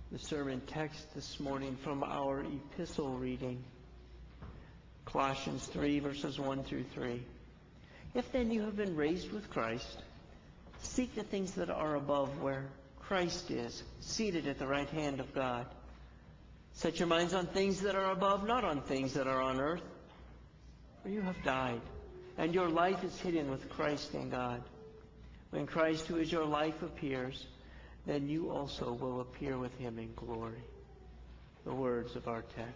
The sermon text this morning from our epistle reading, Colossians 3, verses 1 through 3. If then you have been raised with Christ, seek the things that are above, where Christ is, seated at the right hand of God. Set your minds on things that are above, not on things that are on earth. For you have died, and your life is hidden with Christ in God. When Christ, who is your life, appears, then you also will appear with him in glory. The words of our text.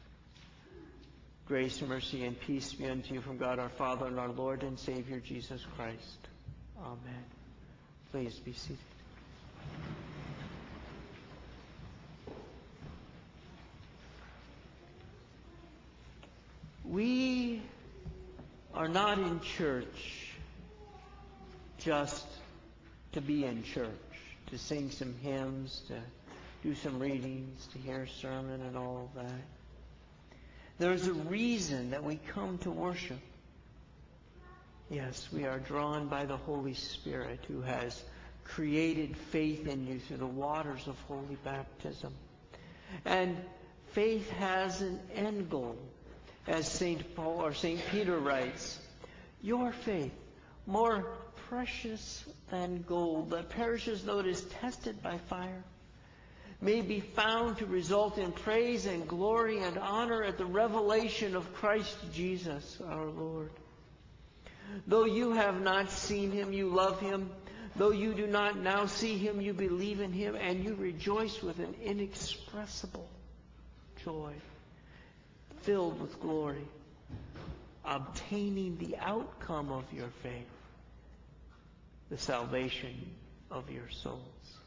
Grace, mercy, and peace be unto you from God our Father and our Lord and Savior Jesus Christ. Amen. Please be seated. We are not in church just to be in church, to sing some hymns, to do some readings, to hear a sermon and all of that. There's a reason that we come to worship. Yes, we are drawn by the Holy Spirit who has created faith in you through the waters of holy baptism. And faith has an end goal. As St. Paul or St. Peter writes, your faith, more precious than gold that perishes though it is tested by fire, may be found to result in praise and glory and honor at the revelation of Christ Jesus our Lord. Though you have not seen him, you love him. Though you do not now see him, you believe in him, and you rejoice with an inexpressible joy, filled with glory, obtaining the outcome of your faith, the salvation of your souls.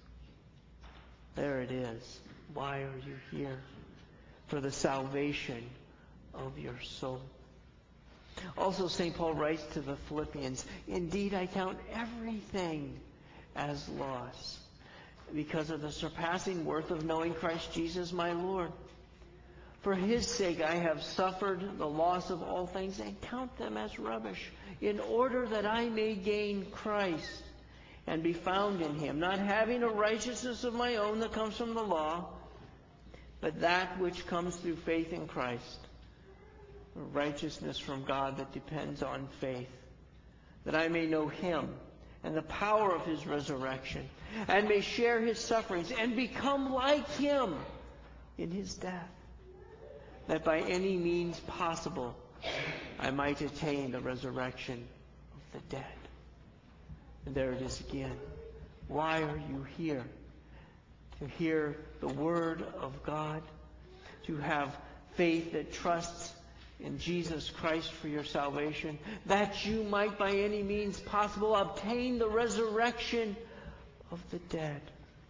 There it is. Why are you here? For the salvation of your soul. Also, St. Paul writes to the Philippians, indeed, I count everything as loss because of the surpassing worth of knowing Christ Jesus my Lord. For his sake I have suffered the loss of all things and count them as rubbish, in order that I may gain Christ and be found in him, not having a righteousness of my own that comes from the law, but that which comes through faith in Christ, a righteousness from God that depends on faith, that I may know him and the power of his resurrection, and may share his sufferings and become like him in his death, that by any means possible I might attain the resurrection of the dead. And there it is again. Why are you here? To hear the Word of God, to have faith that trusts in Jesus Christ for your salvation, that you might by any means possible obtain the resurrection of the dead.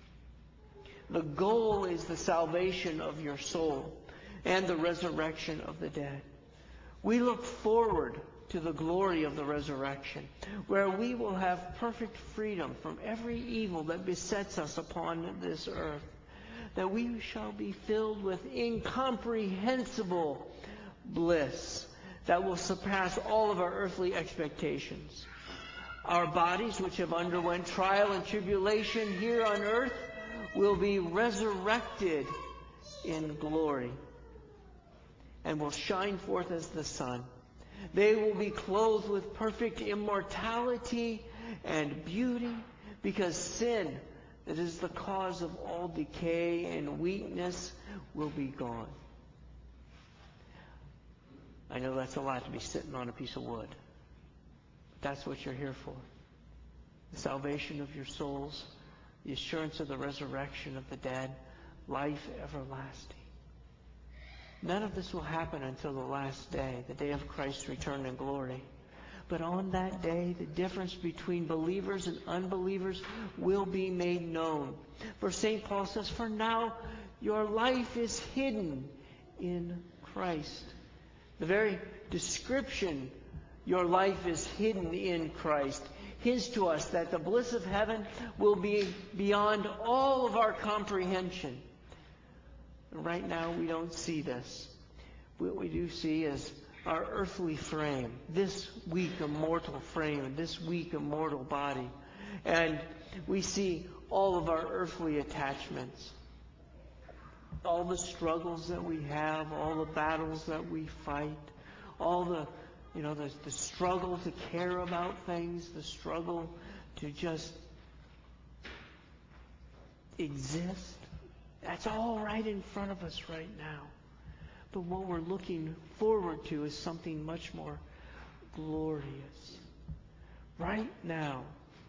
The goal is the salvation of your soul and the resurrection of the dead. We look forward to the glory of the resurrection, where we will have perfect freedom from every evil that besets us upon this earth, that we shall be filled with incomprehensible bliss that will surpass all of our earthly expectations. Our bodies, which have underwent trial and tribulation here on earth, will be resurrected in glory and will shine forth as the sun. They will be clothed with perfect immortality and beauty, because sin, that is the cause of all decay and weakness, will be gone. I know that's a lot to be sitting on a piece of wood. But that's what you're here for. The salvation of your souls, the assurance of the resurrection of the dead, life everlasting. None of this will happen until the last day, the day of Christ's return in glory. But on that day, the difference between believers and unbelievers will be made known. For St. Paul says, for now your life is hidden in Christ. The very description, your life is hidden in Christ, his to us, that the bliss of heaven will be beyond all of our comprehension. Right now, we don't see this. What we do see is our earthly frame, this weak, immortal frame, and this weak, immortal body. And we see all of our earthly attachments. all the struggles that we have, all the battles that we fight, all the struggle to care about things, the struggle to just exist. That's all right in front of us right now. But what we're looking forward to is something much more glorious. Right now,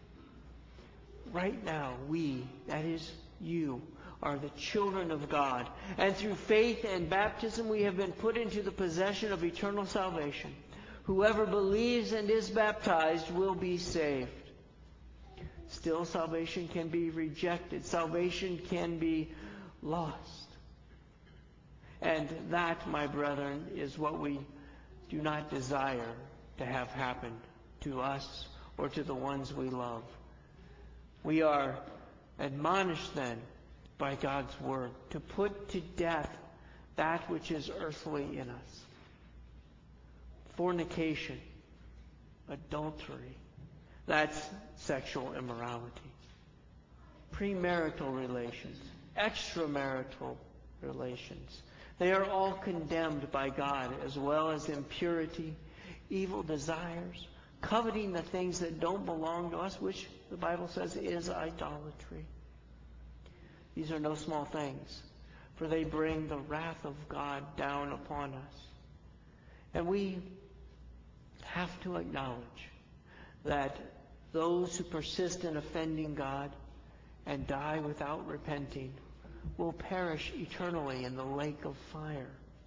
we, that is you, are the children of God. And through faith and baptism we have been put into the possession of eternal salvation. Whoever believes and is baptized will be saved. Still, salvation can be rejected. Salvation can be lost. And that, my brethren, is what we do not desire to have happen to us or to the ones we love. We are admonished then by God's Word to put to death that which is earthly in us. Fornication, adultery, that's sexual immorality. Premarital relations, extramarital relations, they are all condemned by God, as well as impurity, evil desires, coveting the things that don't belong to us, which the Bible says is idolatry. These are no small things, for they bring the wrath of God down upon us. And we have to acknowledge that those who persist in offending God and die without repenting will perish eternally in the lake of fire.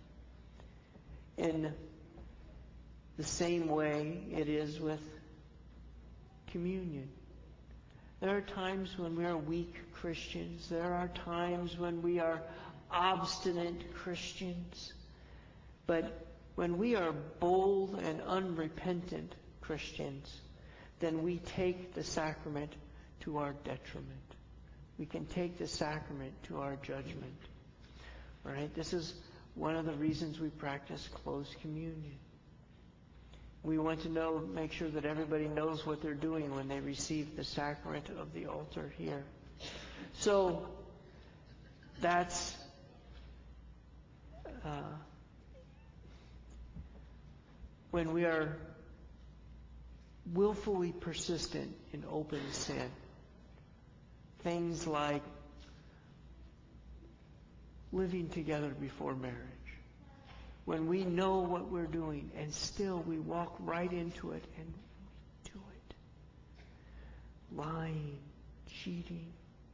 In the same way it is with communion. There are times when we are weak Christians. There are times when we are obstinate Christians. But when we are bold and unrepentant Christians, then we take the sacrament to our detriment. We can take the sacrament to our judgment. All right? This is one of the reasons we practice close communion. We want to make sure that everybody knows what they're doing when they receive the sacrament of the altar here. So that's when we are willfully persistent in open sin. Things like living together before marriage. When we know what we're doing and still we walk right into it and we do it. Lying, cheating,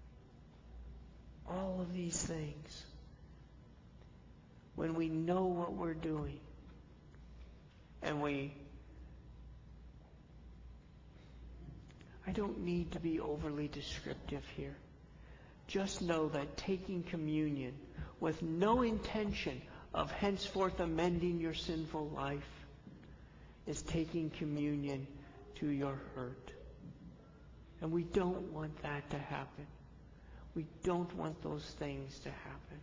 all of these things. When we know what we're doing and I don't need to be overly descriptive here. Just know that taking communion with no intention of henceforth amending your sinful life is taking communion to your hurt. And we don't want that to happen. We don't want those things to happen.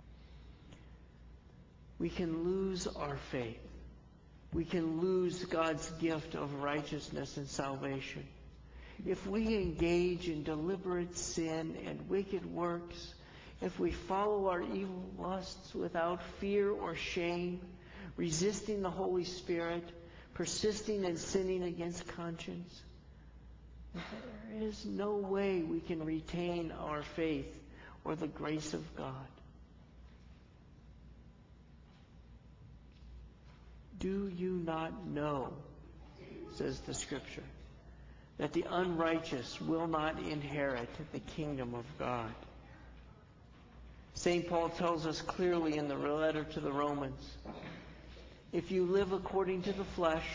We can lose our faith. We can lose God's gift of righteousness and salvation. If we engage in deliberate sin and wicked works, if we follow our evil lusts without fear or shame, resisting the Holy Spirit, persisting in sinning against conscience, there is no way we can retain our faith or the grace of God. Do you not know, says the Scripture, that the unrighteous will not inherit the kingdom of God? St. Paul tells us clearly in the letter to the Romans, if you live according to the flesh,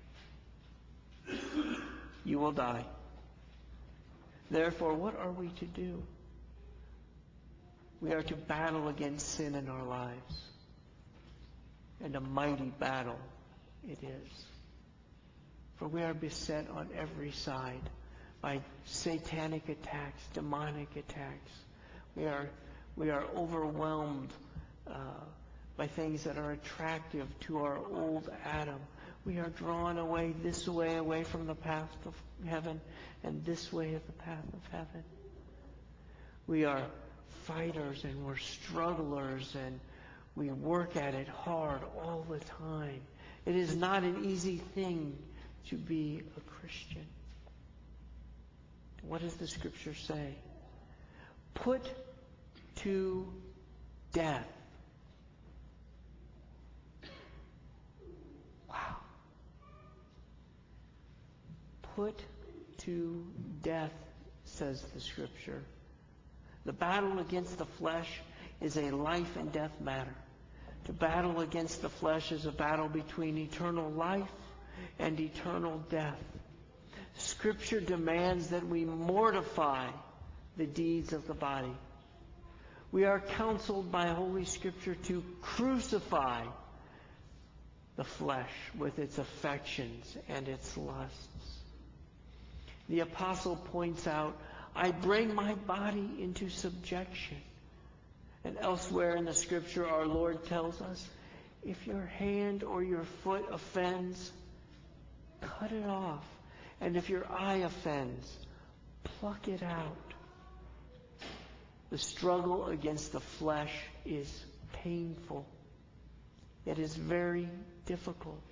you will die. Therefore, what are we to do? We are to battle against sin in our lives. And a mighty battle it is. For we are beset on every side by satanic attacks, demonic attacks. We are overwhelmed by things that are attractive to our old Adam. We are drawn away this way, away from the path of heaven, and this way of the path of heaven. We are fighters and we're strugglers and we work at it hard all the time. It is not an easy thing to be a Christian. What does the Scripture say? Put to death. Wow. Put to death, says the Scripture. The battle against the flesh is a life and death matter. To battle against the flesh is a battle between eternal life and eternal death. Scripture demands that we mortify the deeds of the body. We are counseled by Holy Scripture to crucify the flesh with its affections and its lusts. The apostle points out, I bring my body into subjection. And elsewhere in the Scripture, our Lord tells us, if your hand or your foot offends, cut it off. And if your eye offends, pluck it out. The struggle against the flesh is painful. It is very difficult.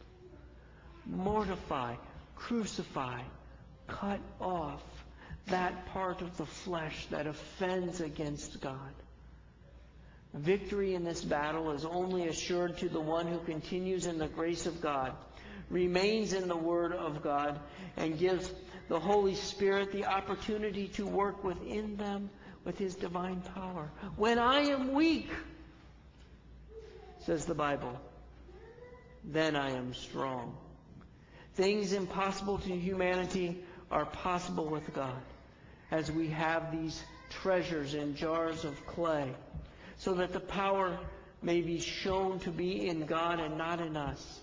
Mortify, crucify, cut off that part of the flesh that offends against God. Victory in this battle is only assured to the one who continues in the grace of God, remains in the Word of God, and gives the Holy Spirit the opportunity to work within them with His divine power. When I am weak, says the Bible, then I am strong. Things impossible to humanity are possible with God, as we have these treasures in jars of clay, so that the power may be shown to be in God and not in us.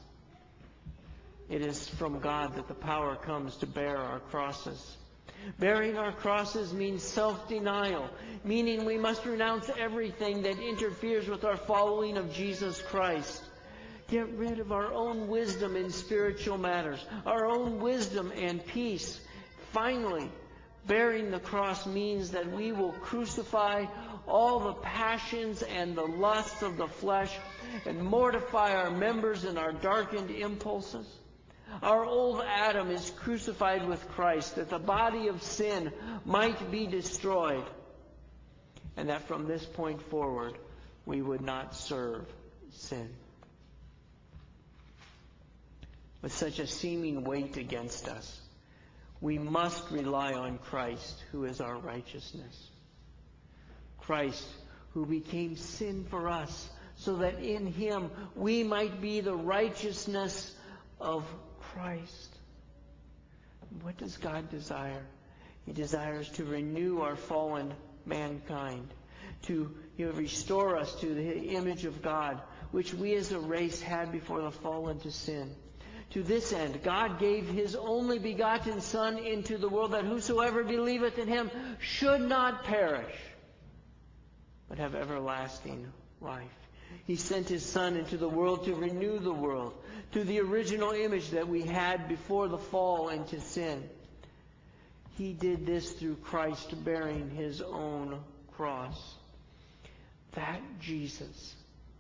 It is from God that the power comes to bear our crosses. Bearing our crosses means self-denial, meaning we must renounce everything that interferes with our following of Jesus Christ. Get rid of our own wisdom in spiritual matters, our own wisdom and peace. Finally, bearing the cross means that we will crucify all the passions and the lusts of the flesh and mortify our members and our darkened impulses. Our old Adam is crucified with Christ, that the body of sin might be destroyed, and that from this point forward we would not serve sin. With such a seeming weight against us, we must rely on Christ, who is our righteousness. Christ, who became sin for us, so that in Him we might be the righteousness of Christ. What does God desire? He desires to renew our fallen mankind, to restore us to the image of God, which we as a race had before the fall into sin. To this end, God gave His only begotten Son into the world, that whosoever believeth in Him should not perish, but have everlasting life. He sent His Son into the world to renew the world to the original image that we had before the fall into sin. He did this through Christ bearing His own cross. That Jesus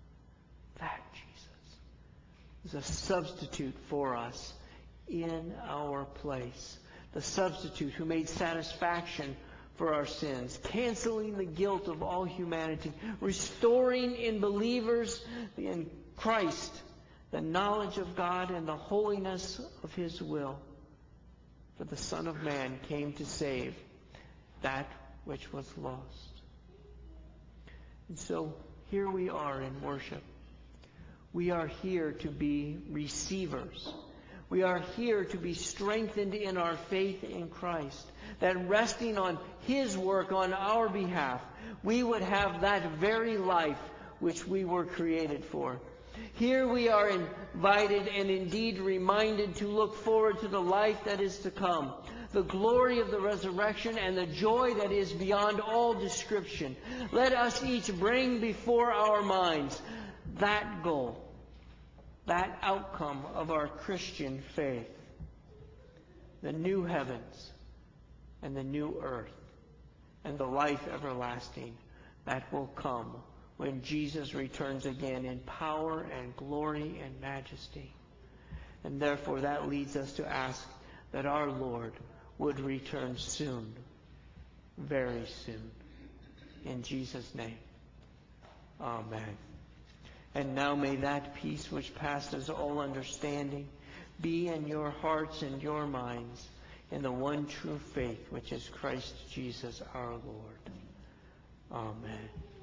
is a substitute for us in our place. The substitute who made satisfaction for our sins, canceling the guilt of all humanity, restoring in believers in Christ the knowledge of God and the holiness of His will. For the Son of Man came to save that which was lost. And so here we are in worship. We are here to be receivers. We are here to be strengthened in our faith in Christ, that resting on His work on our behalf, we would have that very life which we were created for. Here we are invited and indeed reminded to look forward to the life that is to come, the glory of the resurrection and the joy that is beyond all description. Let us each bring before our minds that goal, that outcome of our Christian faith, the new heavens and the new earth and the life everlasting, that will come when Jesus returns again in power and glory and majesty. And therefore that leads us to ask that our Lord would return soon, very soon. In Jesus' name, amen. And now may that peace which passes all understanding be in your hearts and your minds in the one true faith which is Christ Jesus our Lord. Amen.